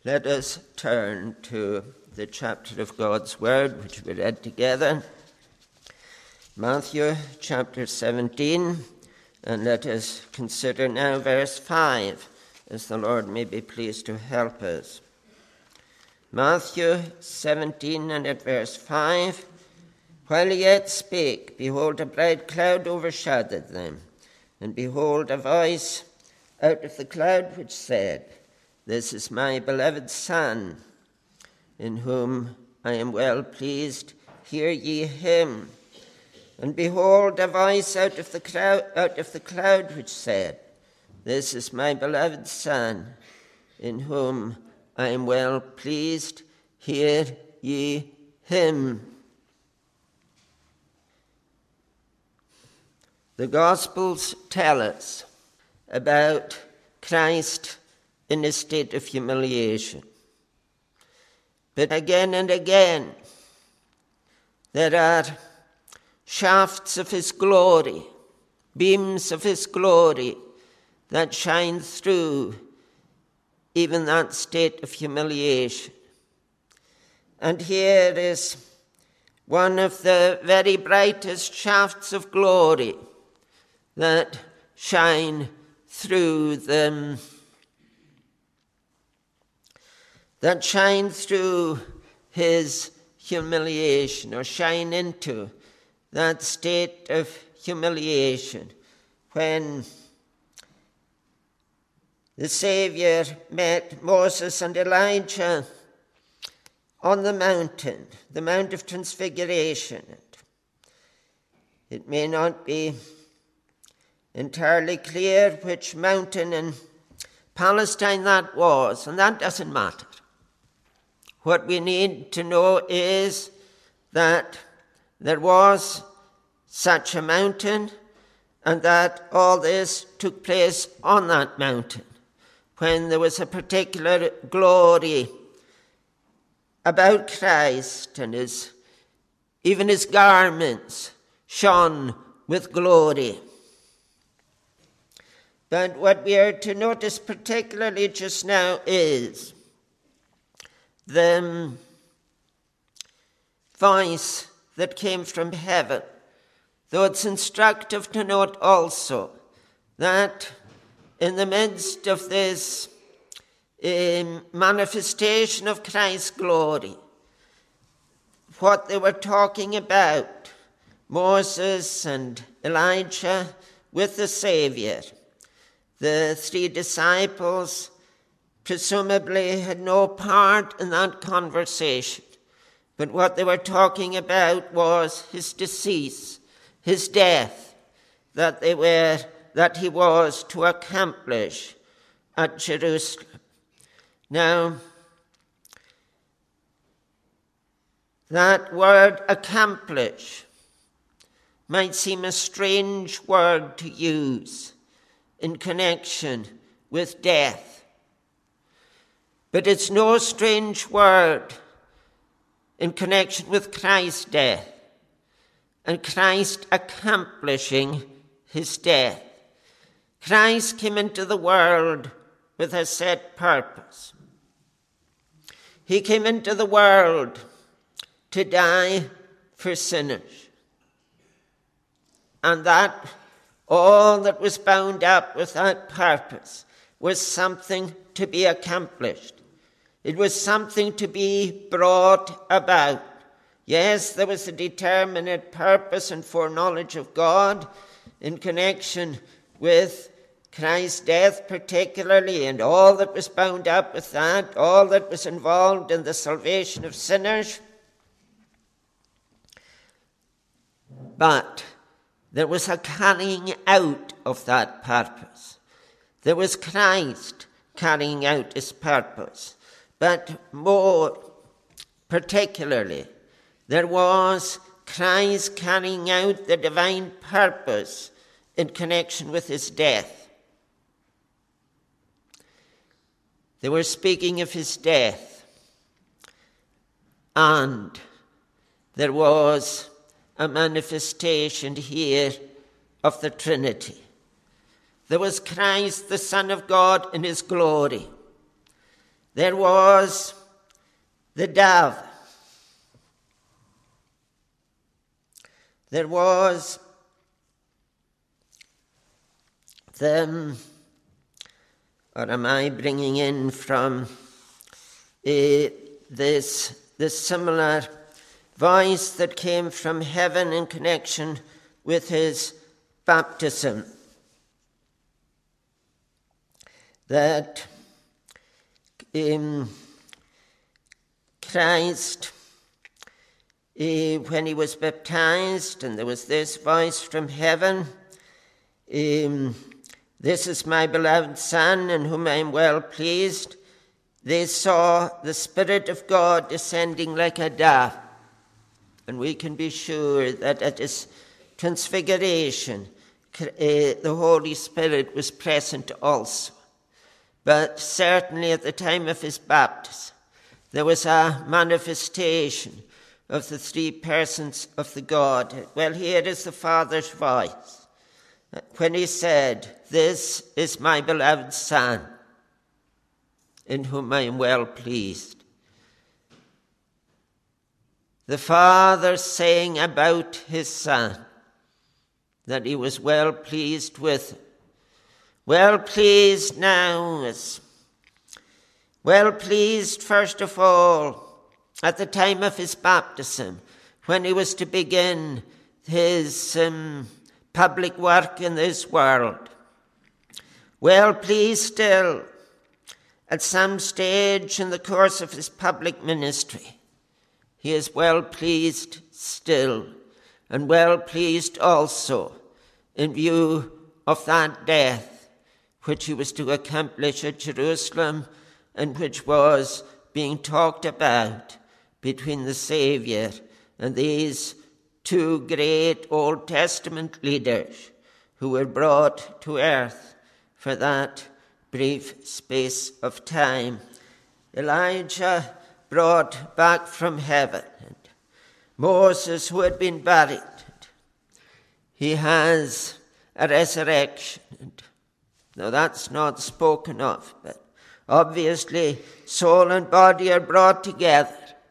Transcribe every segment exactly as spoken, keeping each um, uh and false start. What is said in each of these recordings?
Let us turn to the chapter of God's Word, which we read together, Matthew chapter seventeen, and let us consider now verse five, as the Lord may be pleased to help us. Matthew seventeen and at verse five, while he yet spake, behold, a bright cloud overshadowed them, and behold, a voice out of the cloud which said, This is my beloved Son, in whom I am well pleased. Hear ye him. And behold, a voice out of the cloud, out of the cloud which said, This is my beloved Son, in whom I am well pleased. Hear ye him. The Gospels tell us about Christ in a state of humiliation. But again and again, there are shafts of his glory, beams of his glory that shine through even that state of humiliation. And here is one of the very brightest shafts of glory that shine through them, that shine through his humiliation, or shine into that state of humiliation when the Savior met Moses and Elijah on the mountain, the Mount of Transfiguration. It may not be entirely clear which mountain in Palestine that was, and that doesn't matter. What we need to know is that there was such a mountain, and that all this took place on that mountain, when there was a particular glory about Christ, and his, even his garments shone with glory. But what we are to notice particularly just now is the voice that came from heaven, though it's instructive to note also that in the midst of this um, manifestation of Christ's glory, what they were talking about, Moses and Elijah with the Savior, the three disciples presumably had no part in that conversation. But what they were talking about was his decease, his death, that they were, that he was to accomplish at Jerusalem. Now, that word accomplish might seem a strange word to use in connection with death. But it's no strange word in connection with Christ's death and Christ accomplishing his death. Christ came into the world with a set purpose. He came into the world to die for sinners. And that all that was bound up with that purpose was something to be accomplished. It was something to be brought about. Yes, there was a determinate purpose and foreknowledge of God in connection with Christ's death particularly, and all that was bound up with that, all that was involved in the salvation of sinners. But there was a carrying out of that purpose. There was Christ carrying out his purpose. But more particularly, there was Christ carrying out the divine purpose in connection with his death. They were speaking of his death, and there was a manifestation here of the Trinity. There was Christ, the Son of God, in his glory. there was the dove. There was the, or am I bringing in from uh, this, this similar voice that came from heaven in connection with his baptism? That um, Christ, uh, when he was baptized, and there was this voice from heaven, um, "This is my beloved Son, in whom I am well pleased." They saw the Spirit of God descending like a dove. And we can be sure that at his transfiguration, uh, the Holy Spirit was present also. But certainly at the time of his baptism, there was a manifestation of the three persons of the Godhead. Well, here is the Father's voice when he said, "This is my beloved Son, in whom I am well pleased." The Father saying about his Son that he was well pleased with him. Well pleased now is well pleased, first of all, at the time of his baptism, when he was to begin his um, public work in this world. Well pleased still at some stage in the course of his public ministry. He is well pleased still, and well pleased also in view of that death which he was to accomplish at Jerusalem, and which was being talked about between the Saviour and these two great Old Testament leaders who were brought to earth for that brief space of time. Elijah brought back from heaven, and Moses, who had been buried, he has a resurrection. Now that's not spoken of, but obviously soul and body are brought together.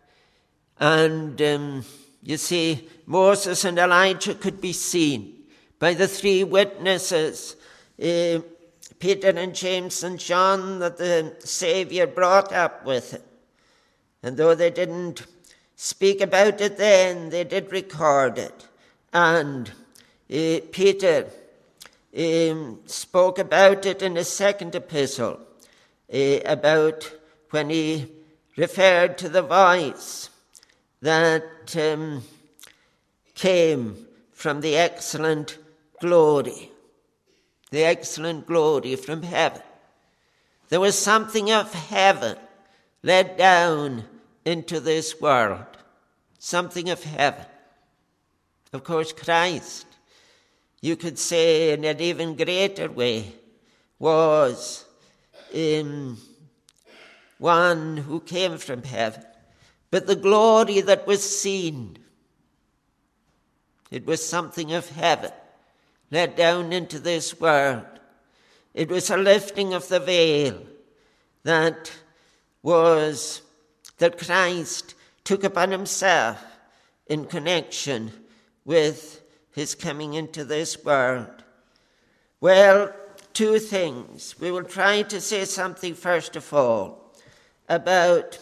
And um, you see, Moses and Elijah could be seen by the three witnesses, uh, Peter and James and John, that the Saviour brought up with him. And though they didn't speak about it then, they did record it. And uh, Peter um, spoke about it in his second epistle, uh, about when he referred to the voice that um, came from the excellent glory, the excellent glory from heaven. There was something of heaven let down into this world, something of heaven. Of course, Christ, you could say in an even greater way, was um, one who came from heaven. But the glory that was seen, it was something of heaven let down into this world. It was a lifting of the veil that was, that Christ took upon himself in connection with his coming into this world. Well, two things. We will try to say something first of all about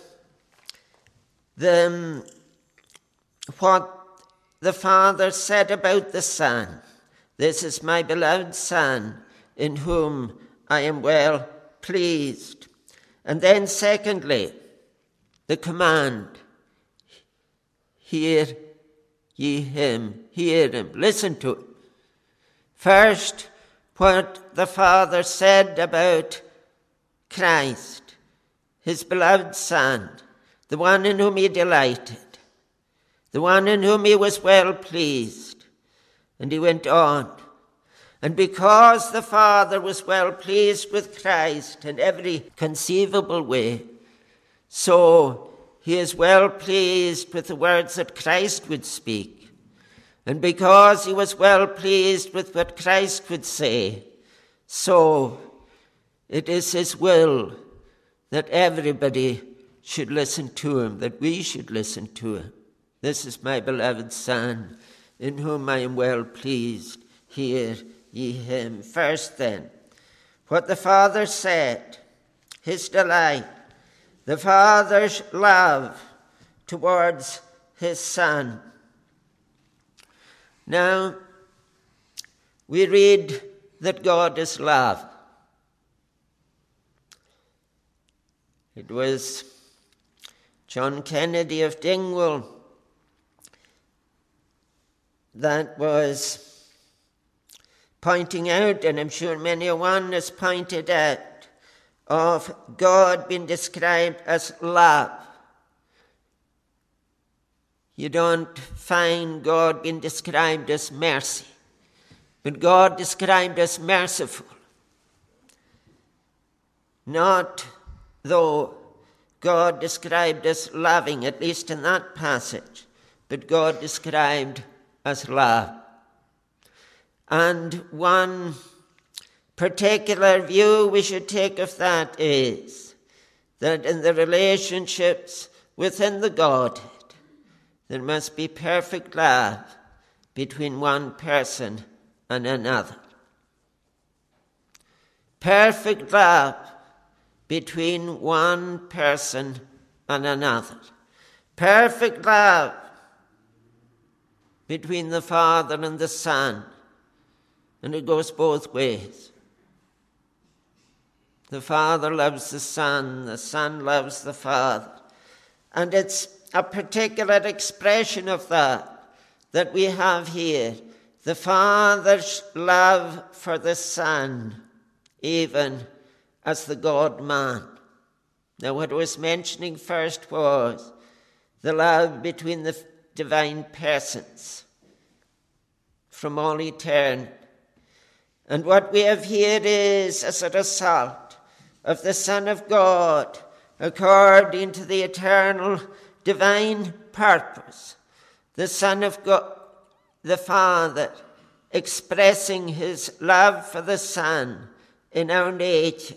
the, what the Father said about the Son. "This is my beloved Son, in whom I am well pleased." And then secondly, the command, "Hear ye him," hear him, listen to him. First, what the Father said about Christ, his beloved Son, the one in whom he delighted, the one in whom he was well pleased. And he went on, and because the Father was well pleased with Christ in every conceivable way, so he is well pleased with the words that Christ would speak. And because he was well pleased with what Christ would say, so it is his will that everybody should listen to him, that we should listen to him. This is my beloved Son, in whom I am well pleased. Hear ye him. First then, what the Father said, his delight, the Father's love towards his Son. Now, we read that God is love. It was John Kennedy of Dingwall that was pointing out, and I'm sure many a one has pointed out, of God being described as love. You don't find God being described as mercy, but God described as merciful. Not though God described as loving, at least in that passage, but God described as love. And one particular view we should take of that is that in the relationships within the Godhead, there must be perfect love between one person and another. Perfect love between one person and another. Perfect love between the Father and the Son. And it goes both ways. The Father loves the Son, the Son loves the Father. And it's a particular expression of that that we have here. The Father's love for the Son, even as the God-man. Now, what I was mentioning first was the love between the divine persons from all eternity. And what we have here is as a result of the Son of God, according to the eternal divine purpose, the Son of God, the Father, expressing his love for the Son in our nature.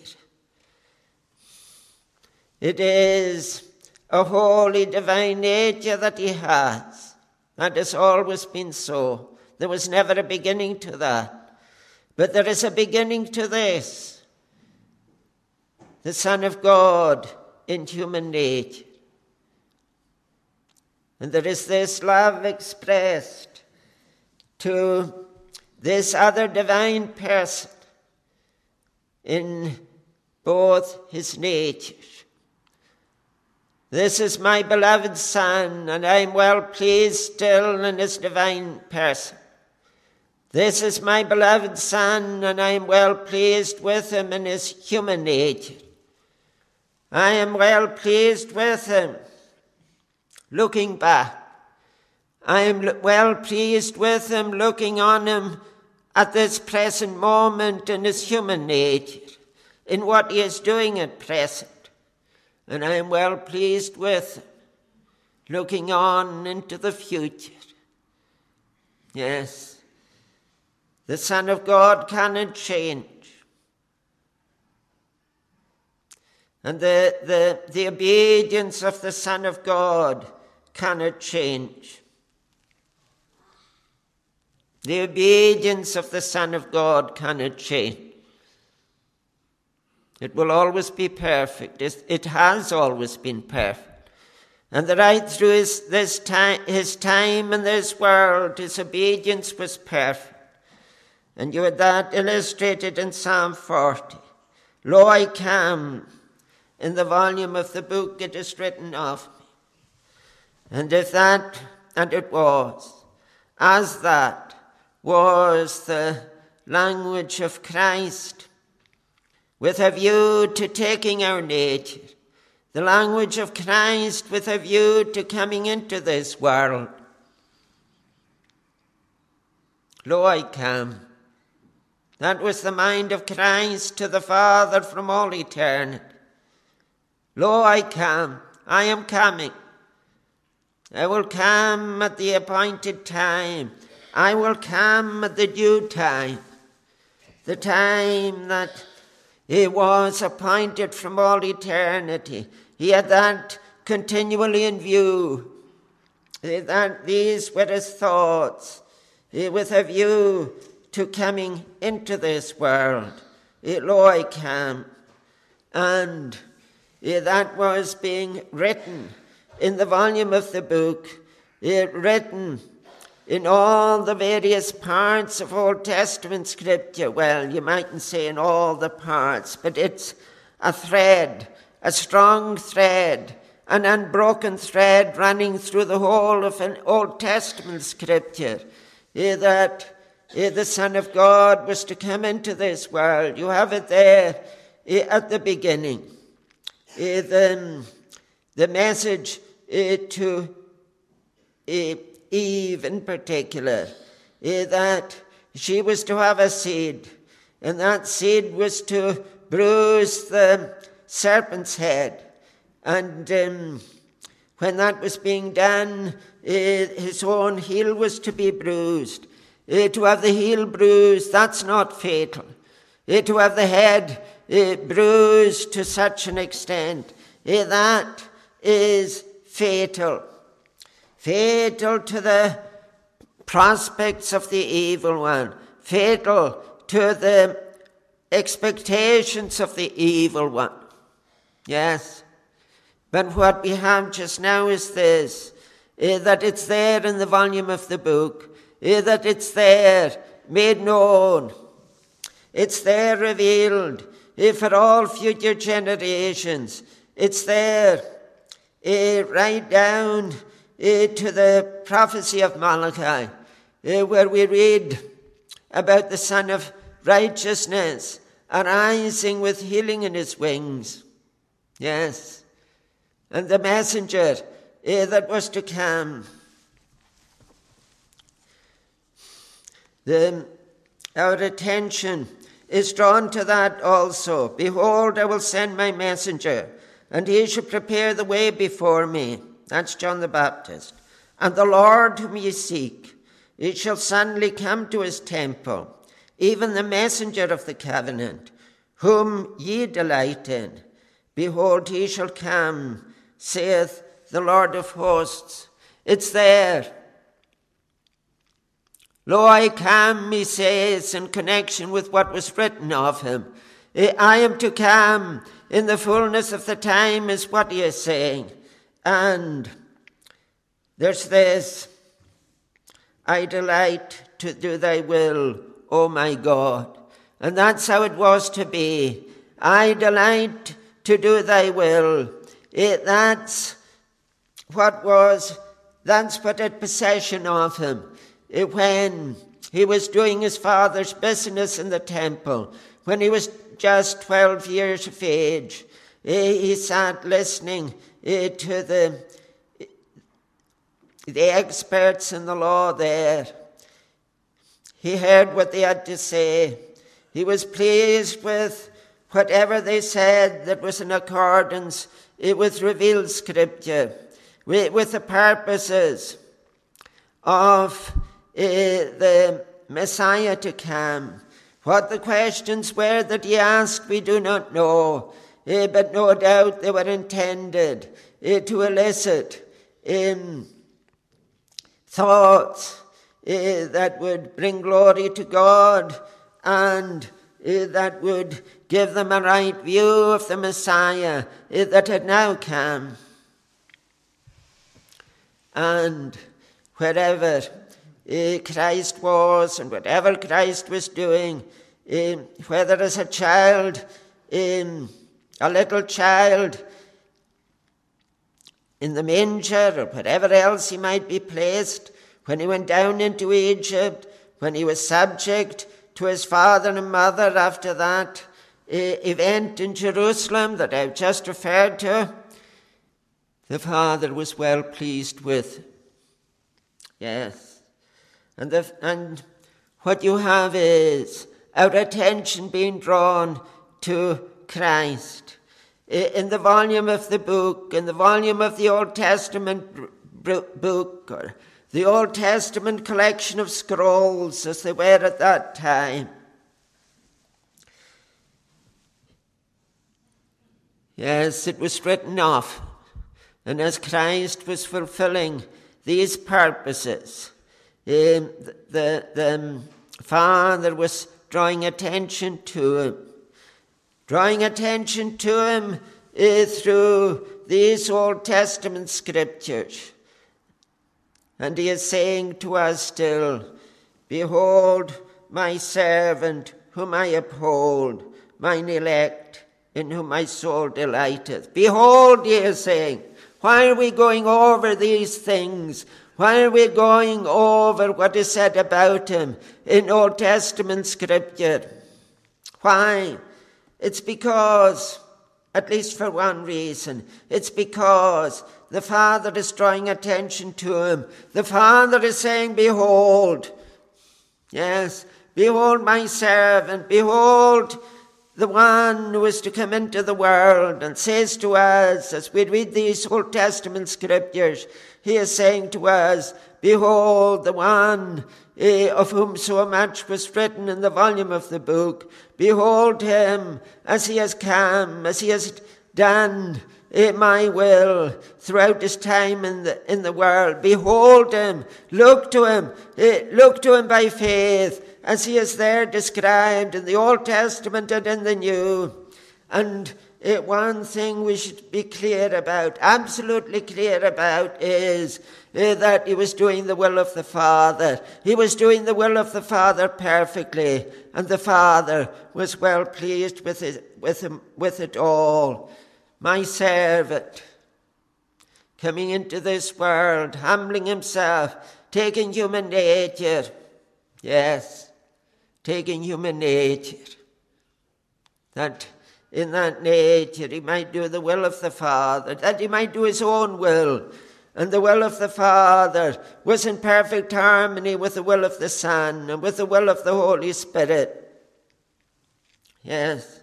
It is a holy divine nature that he has. That has always been so. There was never a beginning to that. But there is a beginning to this. The Son of God in human nature. And there is this love expressed to this other divine person in both his natures. This is my beloved Son, and I am well pleased still in his divine person. This is my beloved Son, and I am well pleased with him in his human nature. I am well pleased with him looking back. I am well pleased with him looking on him at this present moment in his human nature, in what he is doing at present. And I am well pleased with him looking on into the future. Yes, the Son of God cannot change. And the, the, the obedience of the Son of God cannot change. The obedience of the Son of God cannot change. It will always be perfect. It has always been perfect. And that right through his, this time, his time in this world, his obedience was perfect. And you had that illustrated in Psalm forty. Lo, I come. In the volume of the book it is written of me. And if that, and it was, as that was the language of Christ, with a view to taking our nature, the language of Christ with a view to coming into this world. Lo, I come. That was the mind of Christ to the Father from all eternity. Lo, I come. I am coming. I will come at the appointed time. I will come at the due time. The time that He was appointed from all eternity. He had that continually in view. That these were his thoughts, with a view to coming into this world. Lo, I come. And that was being written in the volume of the book, written in all the various parts of Old Testament scripture. Well, you mightn't say in all the parts, but it's a thread, a strong thread, an unbroken thread running through the whole of an Old Testament scripture, that the Son of God was to come into this world. You have it there at the beginning. The, the message to Eve in particular, that she was to have a seed, and that seed was to bruise the serpent's head. And um, when that was being done, uh, his own heel was to be bruised. Uh, to have the heel bruised, that's not fatal. Uh, to have the head uh, bruised to such an extent, uh, that is fatal. Fatal to the prospects of the evil one. Fatal to the expectations of the evil one. Yes. But what we have just now is this, uh, that it's there in the volume of the book, uh, that it's there made known, it's there revealed uh, for all future generations. It's there uh, right down uh, to the prophecy of Malachi, uh, where we read about the Son of Righteousness arising with healing in his wings. Yes. And the messenger uh, that was to come. The, our attention is drawn to that also. Behold, I will send my messenger, and he shall prepare the way before me. That's John the Baptist. And the Lord whom ye seek, he shall suddenly come to his temple, even the messenger of the covenant, whom ye delight in. Behold, he shall come, saith the Lord of hosts. It's there. Lo, I come, he says, in connection with what was written of him. I am to come in the fullness of the time, is what he is saying. And there's this, I delight to do thy will, O my God. And that's how it was to be. I delight to do thy will. It, that's what was, that's what had possession of him. It, when he was doing his father's business in the temple, when he was just twelve years of age, he, he sat listening uh, to the, the experts in the law there. He heard what they had to say. He was pleased with whatever they said that was in accordance It with revealed scripture, with, with the purposes of uh, the Messiah to come. What the questions were that he asked, we do not know, uh, but no doubt they were intended uh, to elicit um, thoughts uh, that would bring glory to God and uh, that would give them a right view of the Messiah uh, that had now come. And wherever uh, Christ was and whatever Christ was doing, um, whether as a child, um, a little child in the manger or wherever else he might be placed, when he went down into Egypt, when he was subject to his father and mother after that uh, event in Jerusalem that I've just referred to, the Father was well pleased with. Yes. And, the, and what you have is our attention being drawn to Christ. In the volume of the book, in the volume of the Old Testament book, or the Old Testament collection of scrolls as they were at that time, Yes, it was written off. And as Christ was fulfilling these purposes, um, the, the um, Father was drawing attention to him, drawing attention to him uh, through these Old Testament scriptures. And he is saying to us still, behold my servant whom I uphold, mine elect, in whom my soul delighteth. Behold, he is saying. Why are we going over these things? Why are we going over what is said about him in Old Testament scripture? Why? It's because, at least for one reason, it's because the Father is drawing attention to him. The Father is saying, behold, yes, behold my servant, behold the one who is to come into the world, and says to us, as we read these Old Testament scriptures, he is saying to us, behold the one eh, of whom so much was written in the volume of the book. Behold him as he has come, as he has done eh, my will throughout his time in the, in the world. Behold him, look to him, eh, look to him by faith, as he is there described in the Old Testament and in the New. And uh, one thing we should be clear about, absolutely clear about, is uh, that he was doing the will of the Father. He was doing the will of the Father perfectly, and the Father was well pleased with it, with him, with it all. My servant, coming into this world, humbling himself, taking human nature, yes, taking human nature, that in that nature he might do the will of the Father, that he might do his own will. And the will of the Father was in perfect harmony with the will of the Son and with the will of the Holy Spirit. Yes.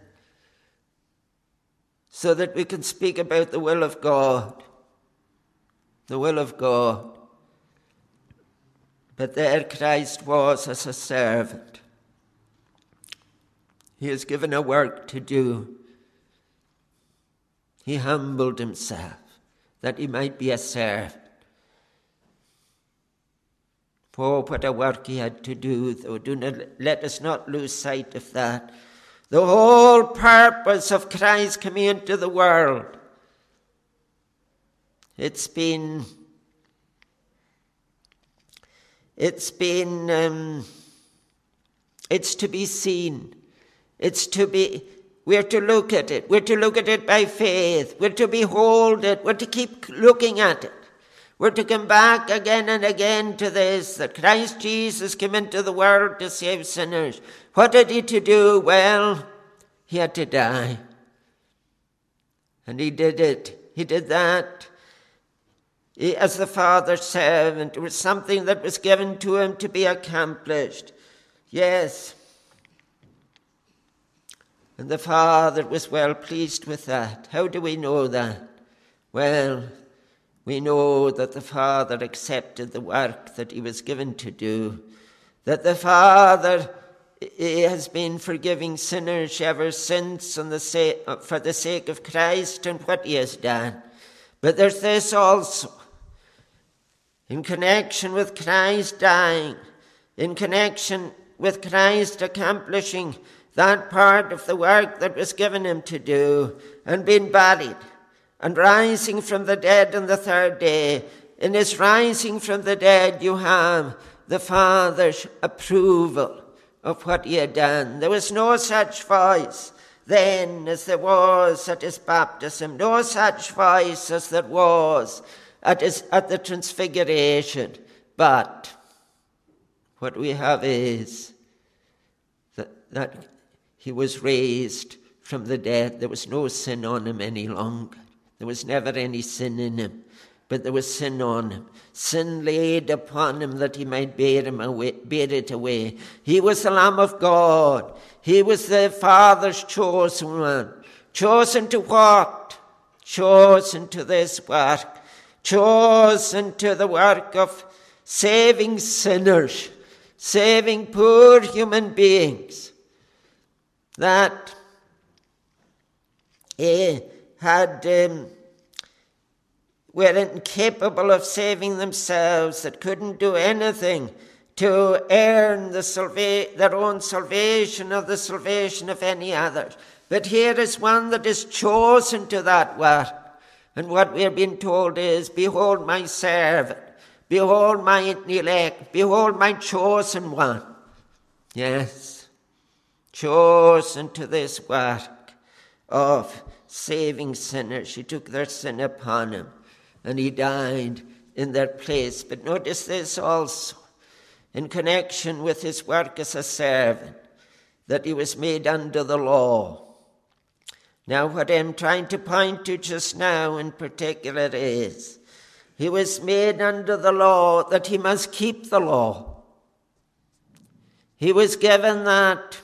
So that we can speak about the will of God. The will of God. But there Christ was as a servant. He is given a work to do. He humbled himself that he might be a servant. For what a work he had to do, though. Do not, let us not lose sight of that. The whole purpose of Christ coming into the world, it's been, it's been, um, it's to be seen. It's to be, we're to look at it. We're to look at it by faith. We're to behold it. We're to keep looking at it. We're to come back again and again to this, that Christ Jesus came into the world to save sinners. What had he to do? Well, he had to die. And he did it. He did that he, as the Father's servant. It was something that was given to him to be accomplished. Yes. And the Father was well pleased with that. How do we know that? Well, we know that the Father accepted the work that he was given to do, that the Father has been forgiving sinners ever since on the sake, for the sake of Christ and what he has done. But there's this also, in connection with Christ dying, in connection with Christ accomplishing that part of the work that was given him to do, and being buried, and rising from the dead on the third day. In his rising from the dead, you have the Father's approval of what he had done. There was no such voice then as there was at his baptism, no such voice as there was at, his, at the transfiguration. But what we have is that, that he was raised from the dead. There was no sin on him any longer. There was never any sin in him, but there was sin on him. Sin laid upon him that he might bear, him away, bear it away. He was the Lamb of God. He was the Father's chosen one. Chosen to what? Chosen to this work. Chosen to the work of saving sinners, saving poor human beings that eh, had um, were incapable of saving themselves, that couldn't do anything to earn the salva- their own salvation or the salvation of any others. But here is one that is chosen to that work. And what we are being told is, behold my servant, behold my elect, behold my chosen one. Yes, chosen to this work of saving sinners. He took their sin upon him, and he died in their place. But notice this also, in connection with his work as a servant, that he was made under the law. Now, what I'm trying to point to just now in particular is, he was made under the law that he must keep the law. He was given that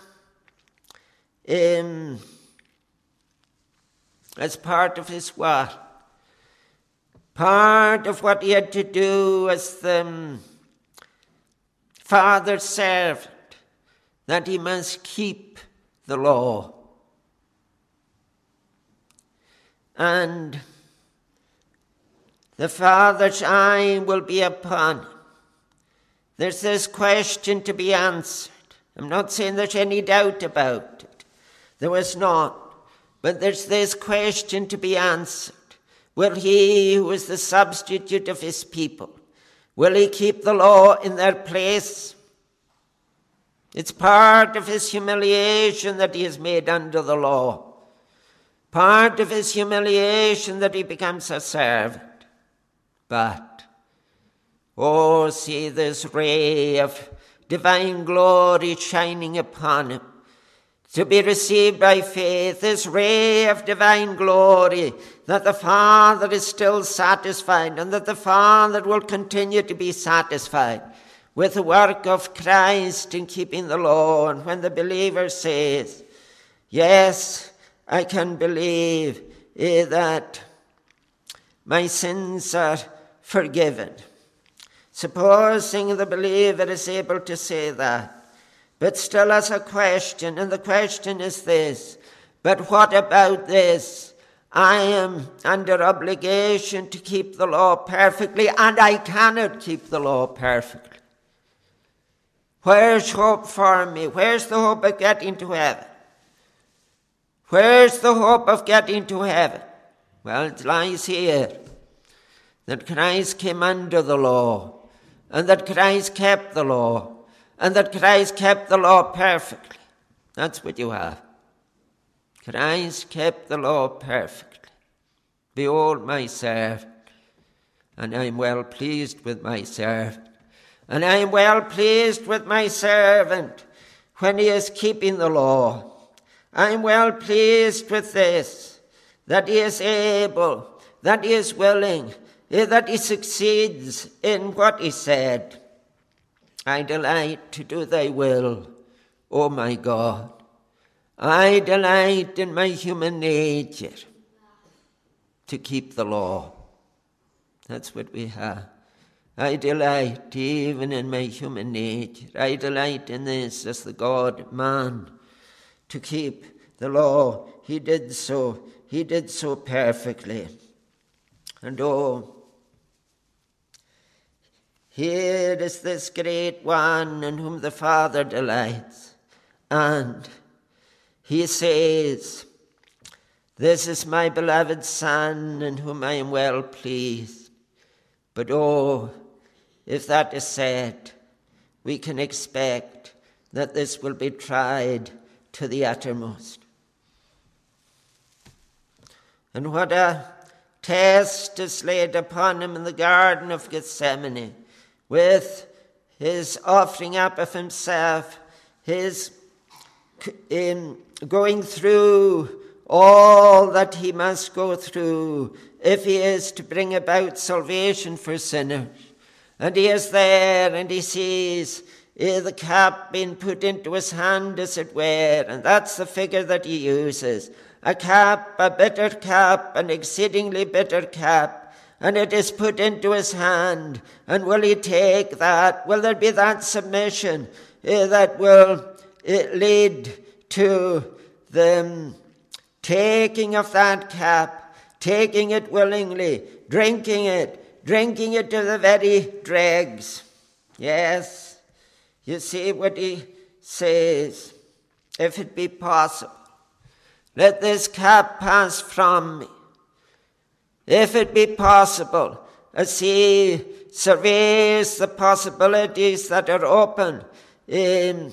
um, as part of his work. Part of what he had to do as the um, Father's servant, that he must keep the law. And the Father's eye will be upon him. There's this question to be answered. I'm not saying there's any doubt about it. There was not. But there's this question to be answered. Will he, who is the substitute of his people, will he keep the law in their place? It's part of his humiliation that he is made under the law. Part of his humiliation that he becomes a servant. But, oh, see this ray of divine glory shining upon him, to be received by faith, this ray of divine glory, that the Father is still satisfied, and that the Father will continue to be satisfied with the work of Christ in keeping the law. And when the believer says, yes, I can believe eh, that my sins are forgiven. Supposing the believer is able to say that, but still as a question, and the question is this, but what about this? I am under obligation to keep the law perfectly, and I cannot keep the law perfectly. Where's hope for me? Where's the hope of getting to heaven? Where's the hope of getting to heaven? Well, it lies here, that Christ came under the law, and that Christ kept the law, and that Christ kept the law perfectly. That's what you have. Christ kept the law perfectly. Behold my servant, and I am well pleased with my servant. And I am well pleased with my servant when he is keeping the law. I am well pleased with this, that he is able, that he is willing, that he succeeds in what he said. I delight to do thy will, O my God. I delight in my human nature to keep the law. That's what we have. I delight even in my human nature. I delight in this as the God-man, to keep the law. He did so. He did so perfectly. And oh, here is this great one in whom the Father delights. And he says, this is my beloved Son in whom I am well pleased. But oh, if that is said, we can expect that this will be tried to the uttermost. And what a test is laid upon him in the Garden of Gethsemane, with his offering up of himself, his in going through all that he must go through if he is to bring about salvation for sinners. And he is there, and he sees uh, the cap being put into his hand, as it were, and that's the figure that he uses. A cap, a bitter cap, an exceedingly bitter cap, and it is put into his hand. And will he take that? Will there be that submission uh, that will uh, lead to the um, taking of that cap taking it willingly, drinking it, drinking it to the very dregs. Yes, you see what he says. If it be possible, let this cup pass from me. If it be possible, as he surveys the possibilities that are open in,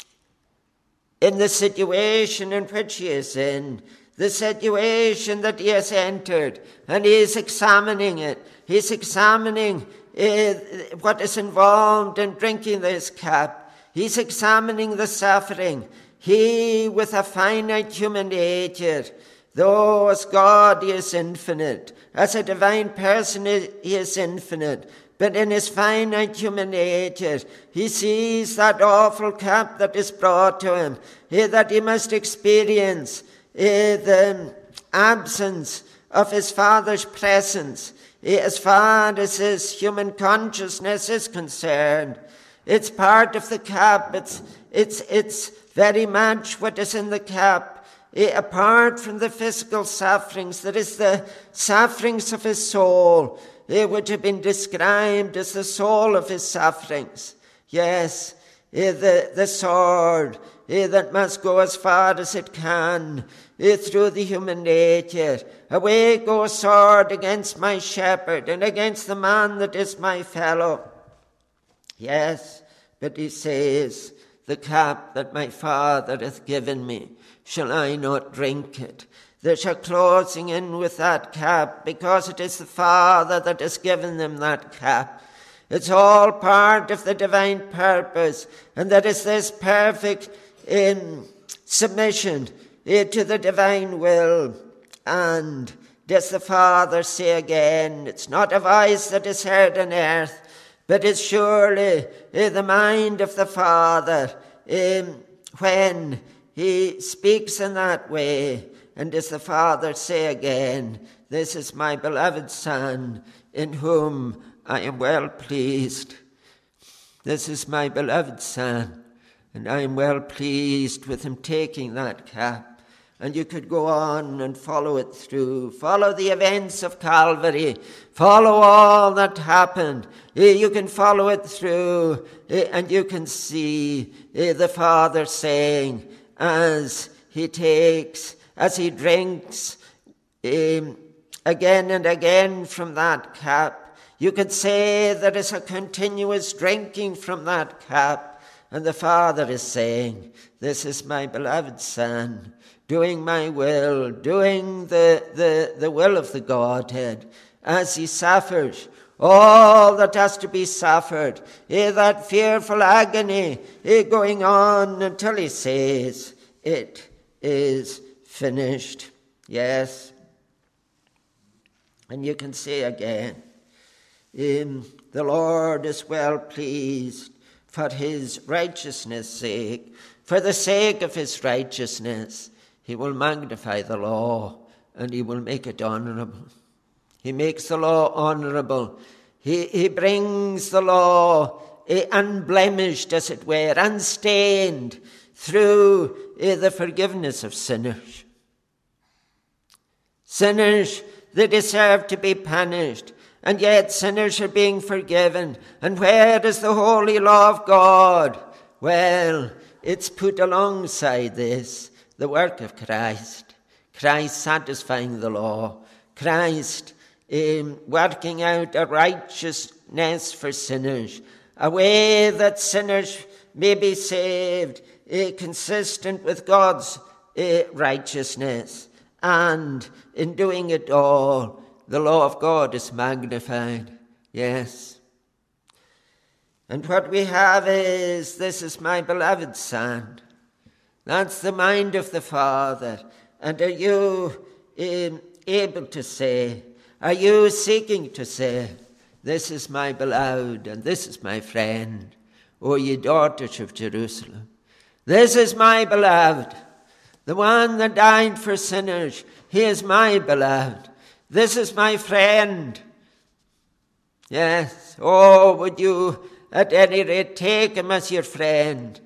in the situation in which he is in, the situation that he has entered, and he is examining it. He's examining uh, what is involved in drinking this cup. He's examining the suffering. He, with a finite human nature, though as God he is infinite, as a divine person he is infinite, but in his finite human nature, he sees that awful cup that is brought to him, eh, that he must experience eh, the absence of his Father's presence, eh, as far as his human consciousness is concerned. It's part of the cup. It's, it's, it's very much what is in the cup. Eh, apart from the physical sufferings, there is the sufferings of his soul, eh, which have been described as the soul of his sufferings. Yes, eh, the, the sword eh, that must go as far as it can eh, through the human nature. Away goes sword against my shepherd and against the man that is my fellow. Yes, but he says, the cup that my Father hath given me, shall I not drink it? There's a closing in with that cup, because it is the Father that has given them that cup. It's all part of the divine purpose, and that is this perfect um, submission uh, to the divine will. And does the Father say again, it's not a voice that is heard on earth, but it's surely uh, the mind of the Father um, when he speaks in that way. And does the Father say again, this is my beloved Son, in whom I am well pleased. This is my beloved Son, and I am well pleased with him taking that cup. And you could go on and follow it through. Follow the events of Calvary. Follow all that happened. You can follow it through, and you can see the Father saying, as he takes, as he drinks um, again and again from that cup, you could say there is a continuous drinking from that cup. And the Father is saying, this is my beloved Son, doing my will, doing the, the, the will of the Godhead, as he suffers all that has to be suffered, eh, that fearful agony eh, going on until he says, it is finished. Yes. And you can say again, um, the Lord is well pleased for his righteousness' sake. For the sake of his righteousness, he will magnify the law, and he will make it honorable. He makes the law honorable. He, he brings the law eh, unblemished, as it were, unstained, through eh, the forgiveness of sinners. Sinners, they deserve to be punished, and yet sinners are being forgiven. And where is the holy law of God? Well, it's put alongside this, the work of Christ. Christ satisfying the law. Christ um, working out a righteousness for sinners. A way that sinners may be saved, uh, consistent with God's uh, righteousness. And in doing it all, the law of God is magnified. Yes. And what we have is, this is my beloved Son. That's the mind of the Father. And are you um, able to say, are you seeking to say, this is my beloved and this is my friend, O ye daughters of Jerusalem? This is my beloved, the one that died for sinners. He is my beloved. This is my friend. Yes. Oh, would you at any rate take him as your friend?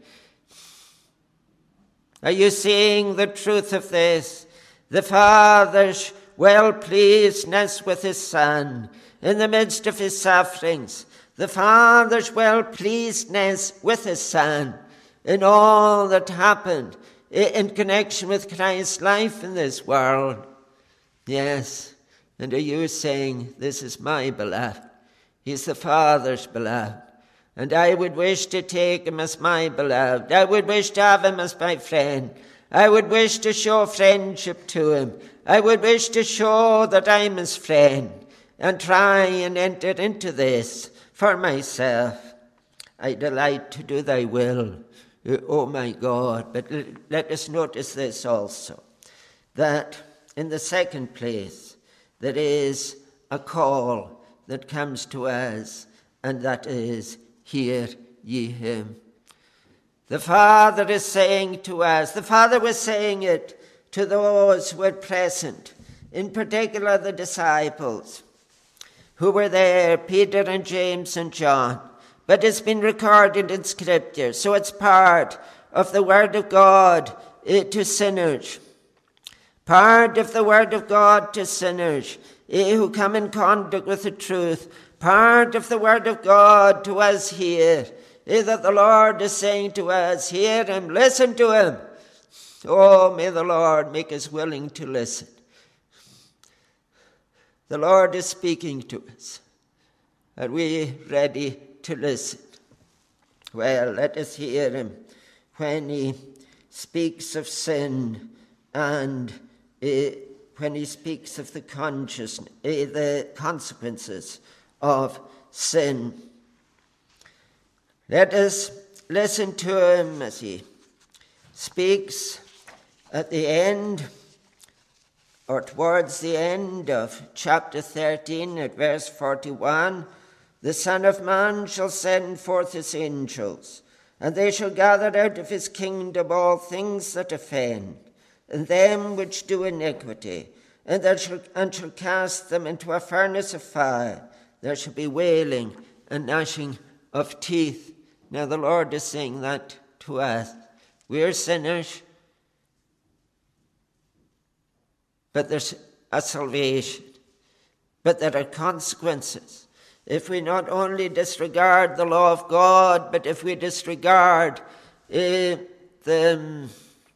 Are you seeing the truth of this? The Father's well-pleasedness with his Son in the midst of his sufferings, the Father's well-pleasedness with his Son in all that happened in connection with Christ's life in this world. Yes, and are you saying, this is my beloved? He's the Father's beloved. And I would wish to take him as my beloved. I would wish to have him as my friend. I would wish to show friendship to him. I would wish to show that I'm his friend and try and enter into this for myself. I delight to do thy will, oh my God. But let us notice this also, that in the second place, there is a call that comes to us, and that is, hear ye him. The Father is saying to us, the Father was saying it to those who were present, in particular the disciples who were there, Peter and James and John. But it's been recorded in Scripture, so it's part of the Word of God uh, to sinners. Part of the Word of God to sinners uh, who come in contact with the truth. Part of the Word of God to us here, uh, that the Lord is saying to us, hear him, listen to him. Oh, may the Lord make us willing to listen. The Lord is speaking to us. Are we ready to listen? Well, let us hear him when he speaks of sin and uh, when he speaks of the consciousness, uh, the consequences of sin. Let us listen to him as he speaks at the end, or towards the end of chapter thirteen at verse forty-one. The Son of Man shall send forth his angels, and they shall gather out of his kingdom all things that offend, and them which do iniquity, and, that shall, and shall cast them into a furnace of fire. There shall be wailing and gnashing of teeth. Now the Lord is saying that to us. We're sinners, but there's a salvation. But there are consequences. If we not only disregard the law of God, but if we disregard uh, the um,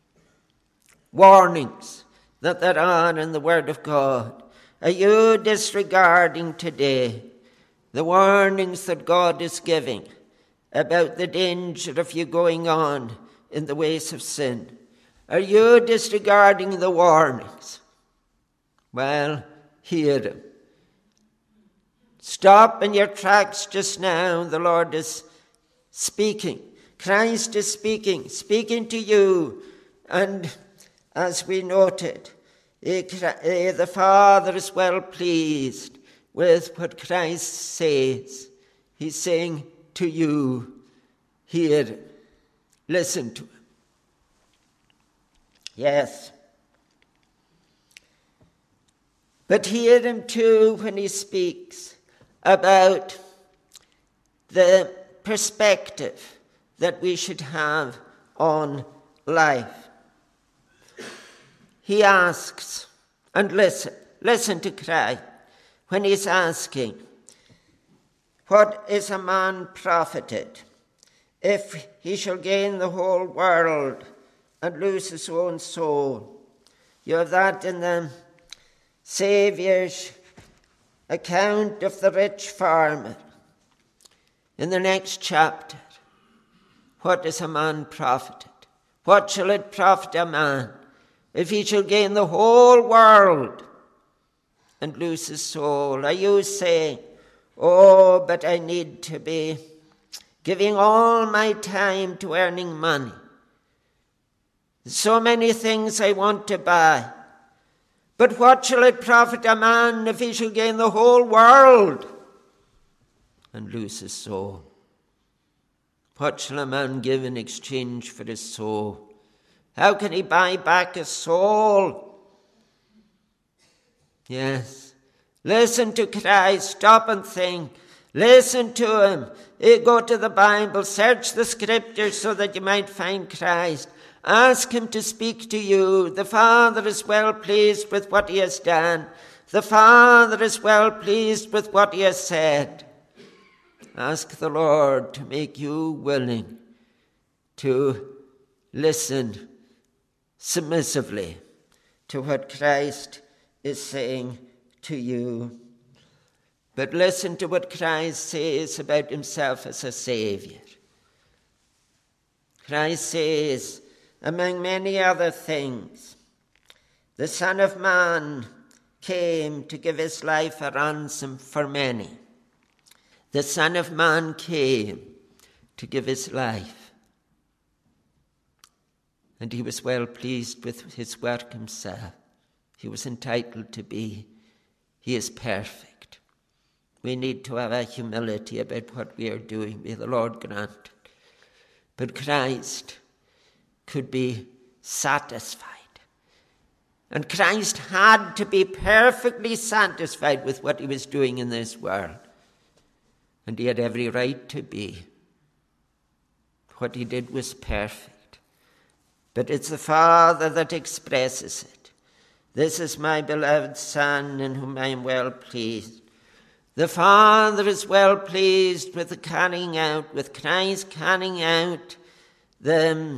warnings that there are in the Word of God. Are you disregarding today the warnings that God is giving about the danger of you going on in the ways of sin? Are you disregarding the warnings? Well, hear them. Stop in your tracks just now. The Lord is speaking. Christ is speaking, speaking to you. And as we noted, the Father is well pleased with what Christ says. He's saying to you, hear him, listen to him. Yes. But hear him too when he speaks about the perspective that we should have on life. He asks, and listen, listen to Christ when he's asking, what is a man profited if he shall gain the whole world and lose his own soul? You have that in the Saviour's account of the rich farmer. In the next chapter, what is a man profited? What shall it profit a man if he shall gain the whole world and lose his soul? Are you saying, oh, but I need to be giving all my time to earning money? So many things I want to buy. But what shall it profit a man if he shall gain the whole world and lose his soul? What shall a man give in exchange for his soul? How can he buy back his soul? Yes. Listen to Christ. Stop and think. Listen to him. Go to the Bible. Search the Scriptures so that you might find Christ. Ask him to speak to you. The Father is well pleased with what he has done. The Father is well pleased with what he has said. Ask the Lord to make you willing to listen submissively to what Christ is saying to you. But listen to what Christ says about himself as a Savior. Christ says, among many other things, the Son of Man came to give his life a ransom for many. The Son of Man came to give his life. And he was well pleased with his work himself. He was entitled to be. He is perfect. We need to have a humility about what we are doing. May the Lord grant it. But Christ could be satisfied. And Christ had to be perfectly satisfied with what he was doing in this world. And he had every right to be. What he did was perfect. But it's the Father that expresses it. This is my beloved Son, in whom I am well pleased. The Father is well pleased with the carrying out, with Christ carrying out the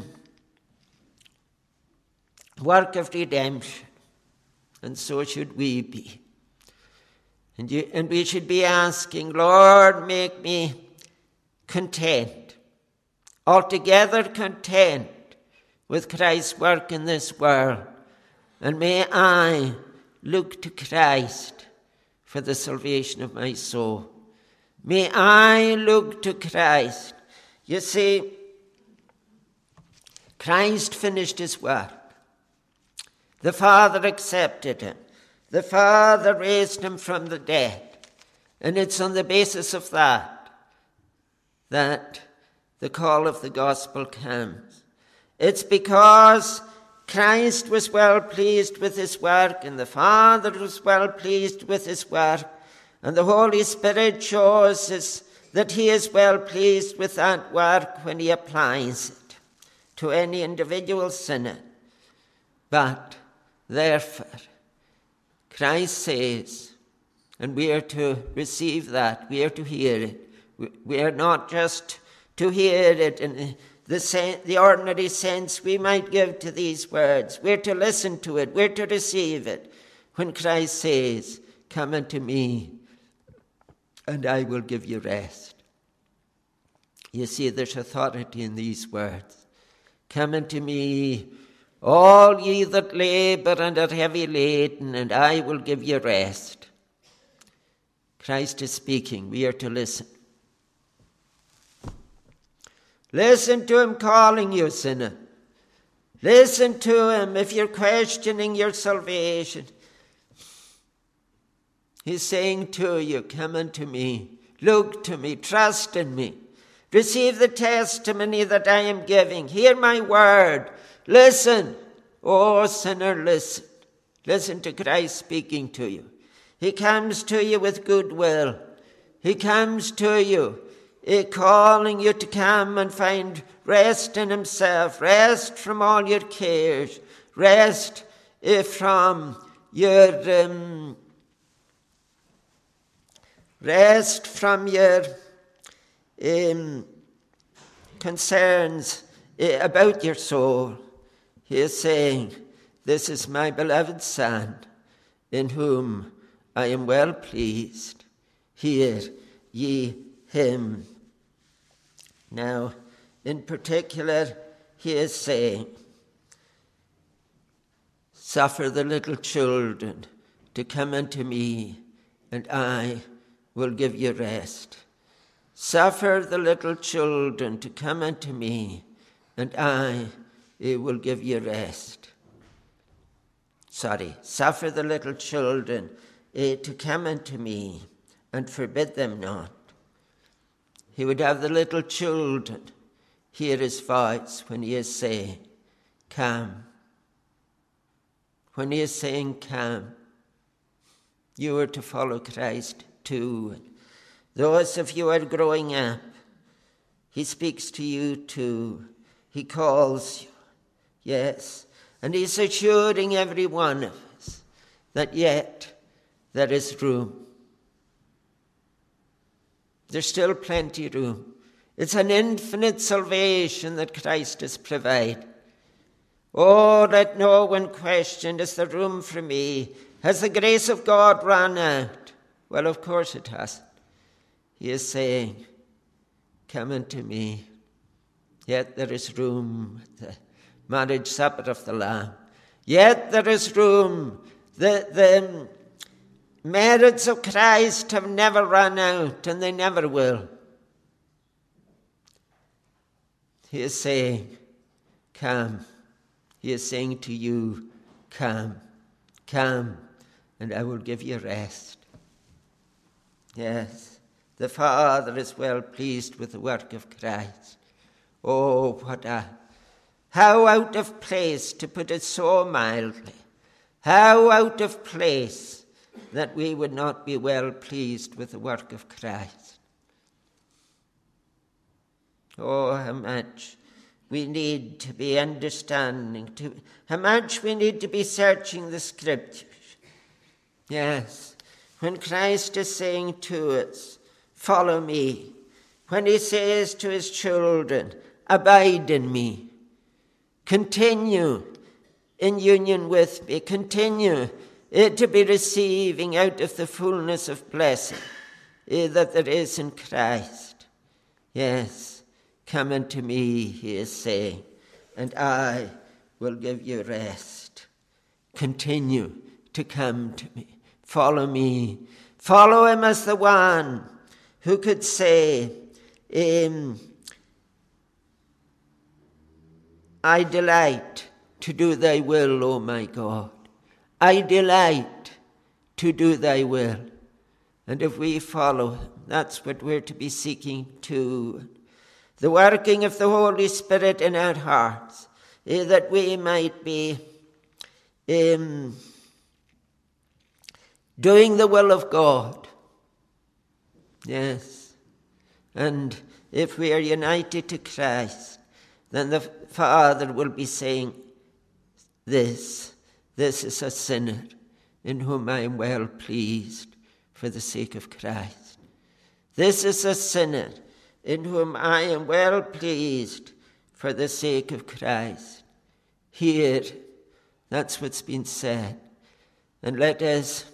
work of redemption. And so should we be. And, you, and we should be asking, Lord, make me content, altogether content with Christ's work in this world. And may I look to Christ for the salvation of my soul. May I look to Christ. You see, Christ finished his work. The Father accepted him. The Father raised him from the dead. And it's on the basis of that that the call of the gospel comes. It's because Christ was well pleased with his work, and the Father was well pleased with his work, and the Holy Spirit shows us that he is well pleased with that work when he applies it to any individual sinner. But therefore, Christ says, and we are to receive that, we are to hear it. We are not just to hear it in the, sen- the ordinary sense we might give to these words. We're to listen to it, we're to receive it. When Christ says, come unto me, and I will give you rest. You see, there's authority in these words. Come unto me, all ye that labor and are heavy laden, and I will give you rest. Christ is speaking. We are to listen. Listen to him calling you, sinner. Listen to him if you're questioning your salvation. He's saying to you, come unto me, look to me, trust in me. Receive the testimony that I am giving. Hear my word. Listen. Oh, sinner, listen. Listen to Christ speaking to you. He comes to you with goodwill. He comes to you, eh, calling you to come and find rest in himself, rest from all your cares, rest eh, from your um, rest from your um, concerns eh, about your soul. He is saying, this is my beloved Son, in whom I am well pleased. Hear ye him. Now, in particular, he is saying, suffer the little children to come unto me, and I will give you rest. Suffer the little children to come unto me, and I will give you rest. Sorry, suffer the little children eh, to come unto me, and forbid them not. He would have the little children hear his voice when he is saying, come. When he is saying, come, you are to follow Christ too. Those of you who are growing up, he speaks to you too. He calls you. Yes. And he's assuring every one of us that yet there is room. There's still plenty of room. It's an infinite salvation that Christ has provided. Oh, let no one question, is there room for me? Has the grace of God run out? Well, of course it hasn't. He is saying, come unto me. Yet there is room at the marriage supper of the Lamb. Yet there is room. The, the merits of Christ have never run out, and they never will. He is saying, come. He is saying to you, come, come, and I will give you rest. Yes, the Father is well pleased with the work of Christ. Oh, what a, how out of place, to put it so mildly, how out of place that we would not be well pleased with the work of Christ. Oh, how much we need to be understanding, to, how much we need to be searching the Scriptures. Yes, when Christ is saying to us, follow me, when he says to his children, abide in me, continue in union with me, continue uh, to be receiving out of the fullness of blessing uh, that there is in Christ. Yes, come unto me, he is saying, and I will give you rest. Continue to come to me. Follow me. Follow him as the one who could say, um, I delight to do thy will, O my God. I delight to do thy will. And if we follow him, that's what we're to be seeking to. The working of the Holy Spirit in our hearts, eh, that we might be um, doing the will of God. Yes. And if we are united to Christ, then the Father will be saying, this, this is a sinner in whom I am well pleased for the sake of Christ. This is a sinner in whom I am well pleased for the sake of Christ. Here, that's what's been said. And let us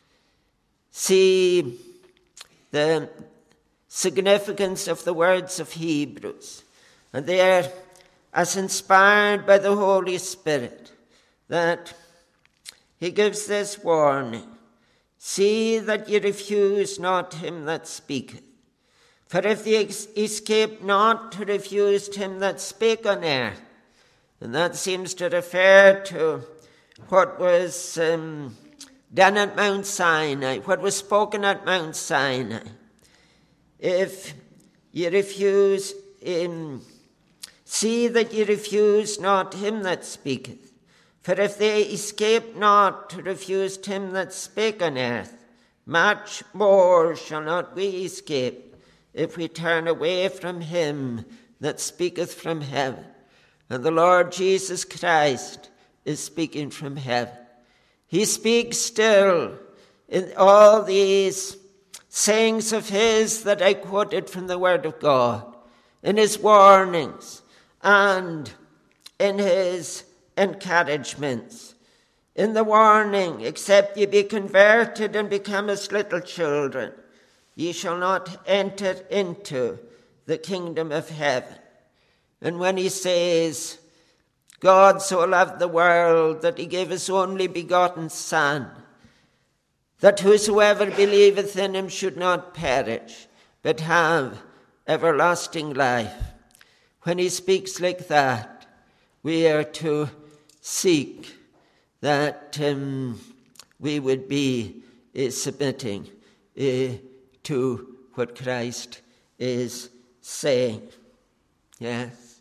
see the significance of the words of Hebrews. And they are as inspired by the Holy Spirit that he gives this warning. See that ye refuse not him that speaketh. For if ye escape not to refuse him that spake on earth, and that seems to refer to what was um, done at Mount Sinai, what was spoken at Mount Sinai. If ye refuse him, see that ye refuse not him that speaketh. For if they escape not to refuse him that spake on earth, much more shall not we escape, if we turn away from him that speaketh from heaven. And the Lord Jesus Christ is speaking from heaven. He speaks still in all these sayings of his that I quoted from the Word of God, in his warnings and in his encouragements. In the warning, except ye be converted and become as little children, ye shall not enter into the kingdom of heaven. And when he says, God so loved the world that he gave his only begotten Son, that whosoever believeth in him should not perish, but have everlasting life. When he speaks like that, we are to seek that um, we would be uh, submitting uh, to what Christ is saying. Yes.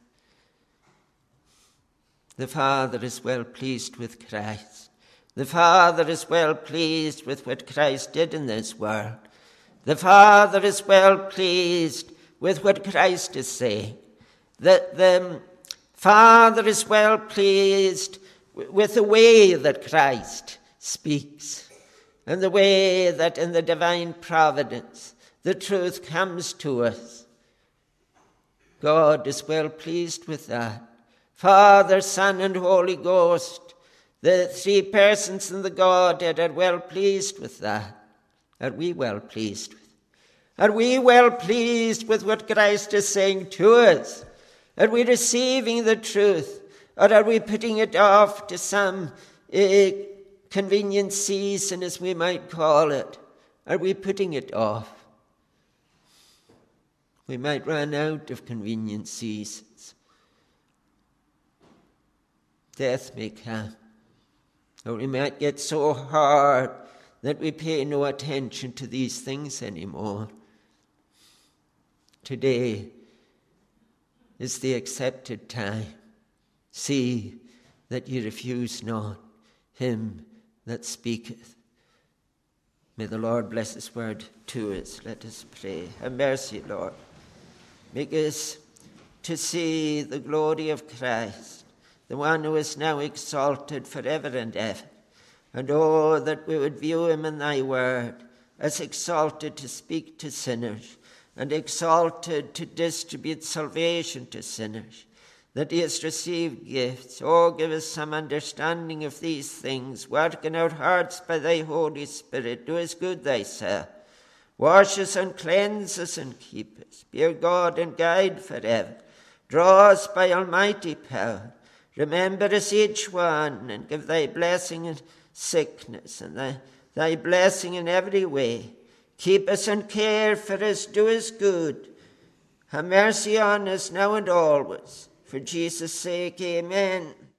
The Father is well pleased with Christ. The Father is well pleased with what Christ did in this world. The Father is well pleased with what Christ is saying. The, the Father is well pleased with the way that Christ speaks and the way that in the divine providence the truth comes to us. God is well pleased with that. Father, Son, and Holy Ghost, the three persons in the Godhead, are well pleased with that. Are we well pleased with it? Are we well pleased with what Christ is saying to us? Are we receiving the truth, or are we putting it off to some uh, convenient season, as we might call it? Are we putting it off? We might run out of convenient seasons. Death may come. Or we might get so hard that we pay no attention to these things anymore. Today is the accepted time. See that ye refuse not him that speaketh. May the Lord bless his word to us. Let us pray. Have mercy, Lord. Make us to see the glory of Christ, the one who is now exalted forever and ever. And oh, that we would view him in thy word as exalted to speak to sinners and exalted to distribute salvation to sinners, that he has received gifts. Oh, give us some understanding of these things. Work in our hearts by thy Holy Spirit. Do us good thyself. Wash us and cleanse us and keep us. Be our God and guide forever. Draw us by almighty power. Remember us each one, and give thy blessing in sickness and thy, thy blessing in every way. Keep us and care for us. Do us good. Have mercy on us now and always. For Jesus' sake, amen.